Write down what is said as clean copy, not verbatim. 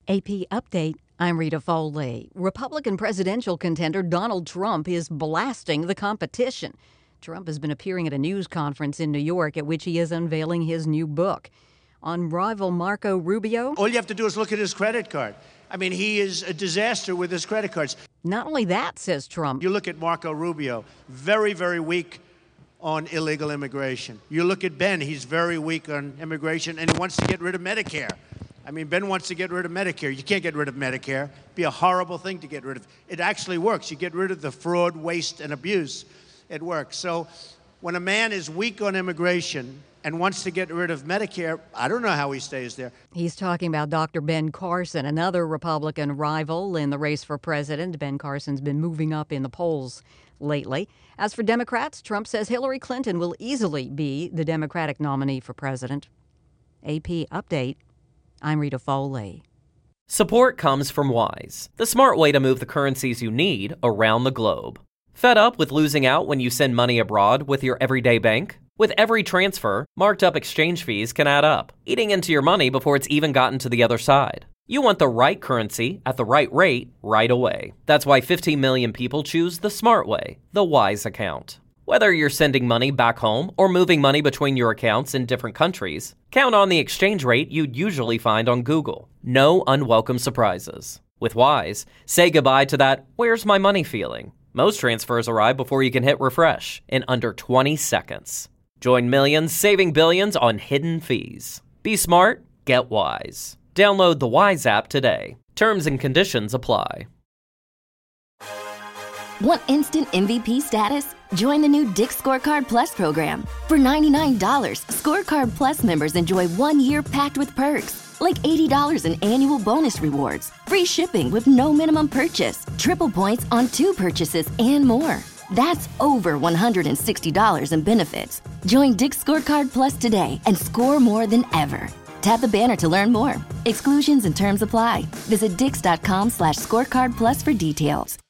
AP Update. I'm Rita Foley. Republican presidential contender Donald Trump is blasting the competition. Trump has been appearing at a news conference in New York at which he is unveiling his new book. On rival Marco Rubio, all you have to do is look at his credit card. I mean, he is a disaster with his credit cards. Not only that, says Trump. You look at Marco Rubio, very, very weak on illegal immigration. You look at Ben, he's very weak on immigration, and he wants to get rid of Medicare. I mean, Ben wants to get rid of Medicare. You can't get rid of Medicare. It'd be a horrible thing to get rid of. It actually works. You get rid of the fraud, waste, and abuse. It works. So when a man is weak on immigration and wants to get rid of Medicare, I don't know how he stays there. He's talking about Dr. Ben Carson, another Republican rival in the race for president. Ben Carson's been moving up in the polls lately. As for Democrats, Trump says Hillary Clinton will easily be the Democratic nominee for president. AP Update. I'm Rita Foley. Support comes from Wise, the smart way to move the currencies you need around the globe. Fed up with losing out when you send money abroad with your everyday bank? With every transfer, marked up exchange fees can add up, eating into your money before it's even gotten to the other side. You want the right currency at the right rate right away. That's why 15 million people choose the smart way, the Wise account. Whether you're sending money back home or moving money between your accounts in different countries, count on the exchange rate you'd usually find on Google. No unwelcome surprises. With Wise, say goodbye to that "where's my money" feeling. Most transfers arrive before you can hit refresh in under 20 seconds. Join millions saving billions on hidden fees. Be smart, get Wise. Download the Wise app today. Terms and conditions apply. Want instant MVP status? Join the new Dick's Scorecard Plus program. For $99, Scorecard Plus members enjoy 1 year packed with perks, like $80 in annual bonus rewards, free shipping with no minimum purchase, triple points on 2 purchases, and more. That's over $160 in benefits. Join Dick's Scorecard Plus today and score more than ever. Tap the banner to learn more. Exclusions and terms apply. Visit dix.com/scorecard plus for details.